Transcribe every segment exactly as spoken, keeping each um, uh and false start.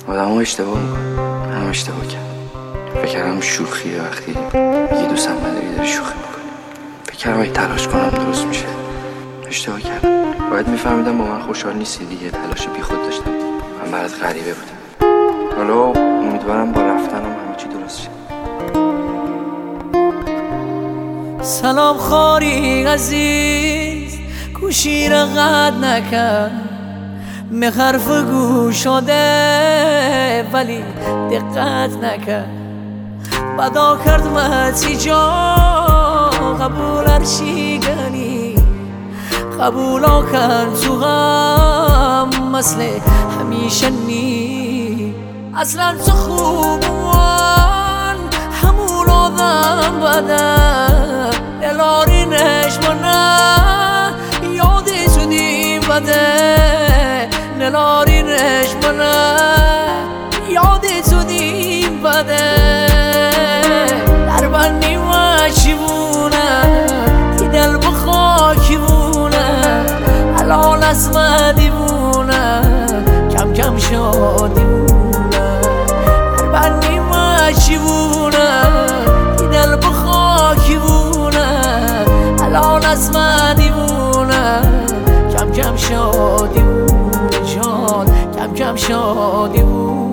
آدم ها اشتباه میکنن. هم اشتباه کرد. فکر کردم شوخیه وقتی یه دوستم نداری داری شوخی میکنی. فکر کردم اگه تلاش کنم درست میشه. اشتباه کردم. باید میفهمیدم با من خوشحال نیستی دیگه. تلاش بی خود داشتم. من برات غریبه بودم. حالا امیدوارم با رفتنم همه چی درست شه. سلام خاری عزیز گوشی را قطع نکن، به حرف گوش شده ولی دقت نکن. بدا کرد متی جا قبول هرچی گنی، قبولا کرد تو غم مثل همیشه نی. اصلا تو خوبان همون آدم بدن نلارینش منه یادی تو دیم بده، نلارینش منه یادی تو دیم بده. در بندی و چیبونه ای دل بخاکی بونه، الان از من دیوونه کم کم شادی بونه. در بندی و چیبونه ای دل بخاکی بونه، الان از من دیوونه کم کم شادی بونه جان، کم کم شادی بونه.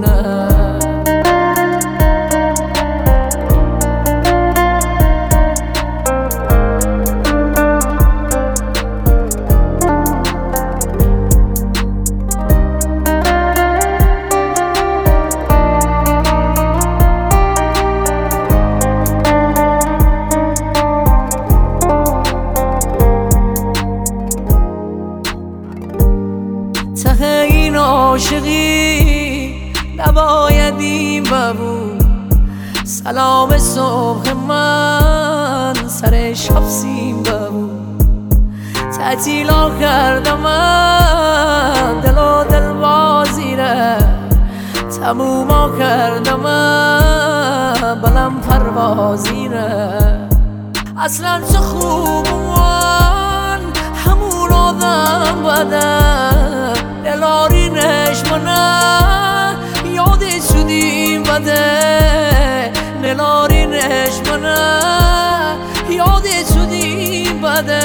ته این عاشقی نباید این ببود. سلام صبح من سر شب سیم ببود. تعطیلا کردم من دل و دل بازی را، تموما کردم من بلم پروازی را. اصلا تو خوبان همون آدم بدن نلارینش منه یادی شدیم بده، نلارینش منه یادی شدیم بده.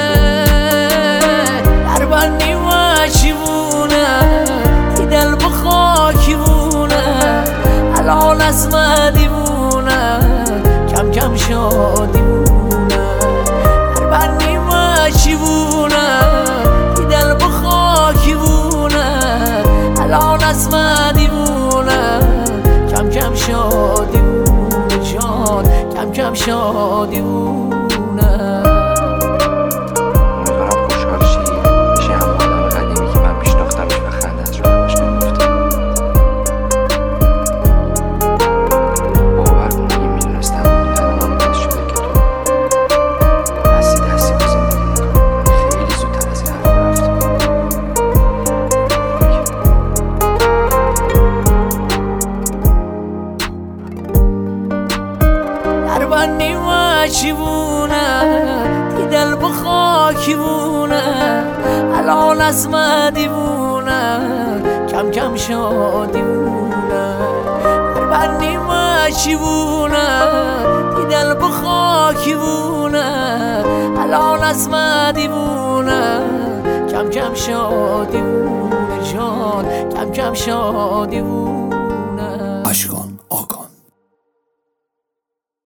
در بندی و چیبونه ای دل بخاکی بونه، الان از من دیوونه کم کم شادی بونه. در بندی و چیبونه ای دل بخاکی بونه، الان از من دیوونه کم کم شادی بونه جان، کم کم شادی بونه. امیدوارم خوشحال شی بشی همون آدم قدیمی که من میشناختمش و خندت رو همش نمی‌گفتم. باور کن اگه میدونستم این تنها باعث شده که تو دستی دستی با زندگی میکنی خیلی زودتر از این حرف رفت. در بندی و چیبونه ای دل بخاکی بونه، الان از من دیوونه کم کم شادی بونه. در بندی و چیبونه ای دل بخاکی بونه، الان از من دیوونه کم کم شادی بونه جان، کم کم شادی بونه. عشق